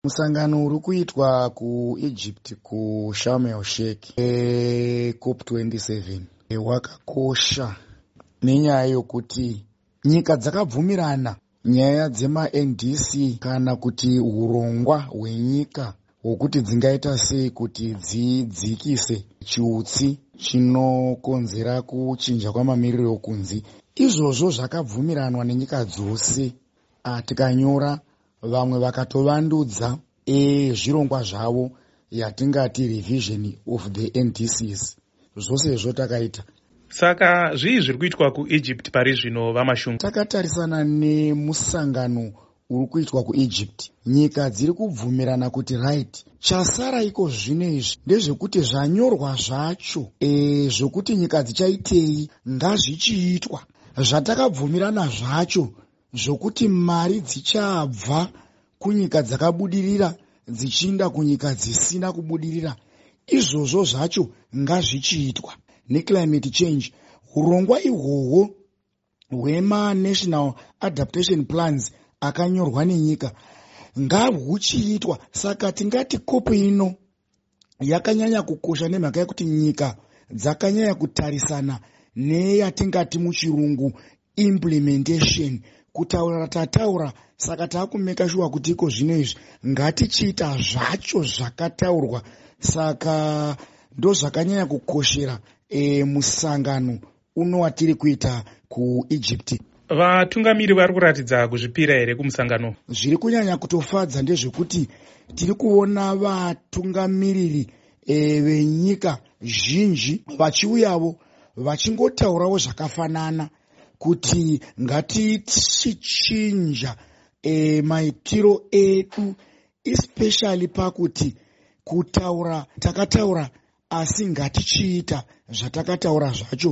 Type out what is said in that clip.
Musangano uri kuitwa kuEgypt kuSharm el Sheikh COP27 wakakosha nenyaya yokuti nyika dzakabvumirana nyaya dzemaNDC kana kuti urongwa hwenyika hwokuti dzingaita sei kuti dzidzikise chiutsi chinokonzera kuchinja kwamamiriro okunzi. Izvozvo zvakabvumiranwa nenyika dzose. Tikanyora vamwe vakatovandudza zvirongwa zvavo yatingati revision of the NDCs. Zvose izvo takaita. Saka zvii zviri kuitwa kuEgypt pari zvino vamashungu? Takatarisana nemusangano uri kuitwa kuEgypt. Nyika dziri kubvumirana kuti right, chasara iko zvino izvi ndezvekuti zvanyorwa zvacho zvokuti nyika dzichaitei ngazvichiitwa. Zvatakabvumirana zvacho zvokuti mari dzichabva kunyika dzakabudirira dzichiinda kunyika dzisina kubudirira, izvozvo zvacho ngazvichiitwa. Neclimate change, urongwa ihwohwo hwema-national adaptation plans akanyorwa nenyika ngahwuchiitwa. Saka tingati kopu ino yakanyanya kukosha nemhaka yekuti nyika dzakanyanya kutarisana neyatingati muchirungu implementation. Kutaura tataura, saka taakumeka shuwa kuti iko zvino izvi ngatichiita zvacho zvakataurwa. Saka ndo zvakanyanya kukoshera musangano uno watiri kuita kuEgypt. Vatungamiri vari kuratidza kuzvipira here kumusangano? Zviri kunyanya kutofadza ndezvekuti tiri kuona vatungamiriri venyika zhinji vachiuyavo vachingotaurawo zvakafanana kuti ngatichichinja maitiro edu, especially pakuti kutaura takataura asi ngatichiita zvatakataura zvacho.